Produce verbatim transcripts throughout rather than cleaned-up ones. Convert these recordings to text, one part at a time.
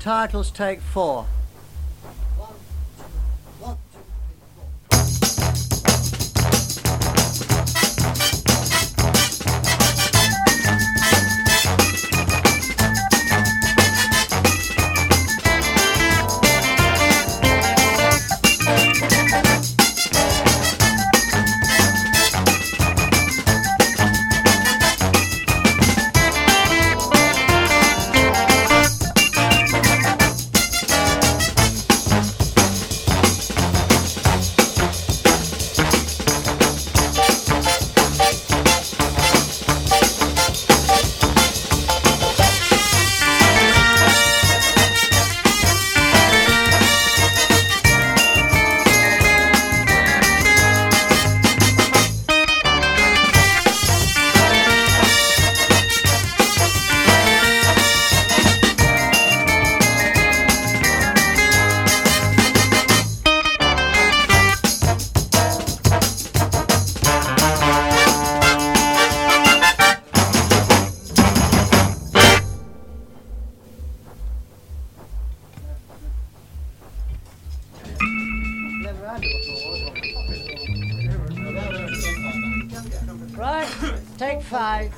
Titles take four. One, two, one, two, three, four. Never had it before. Right, take five.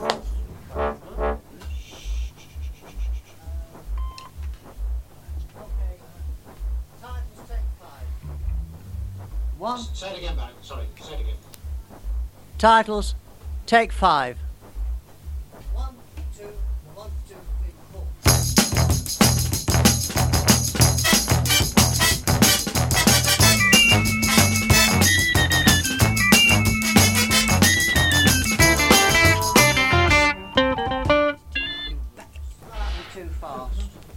Okay. Titles take five. One. Say it again, Barry. Sorry, say it again. Titles take five. One, two, one, two, three, four. Slightly too fast.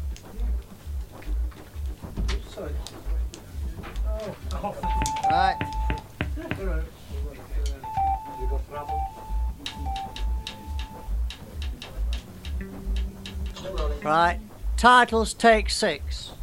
Sorry. Right. You got trouble? Still rolling. Right. Titles take six.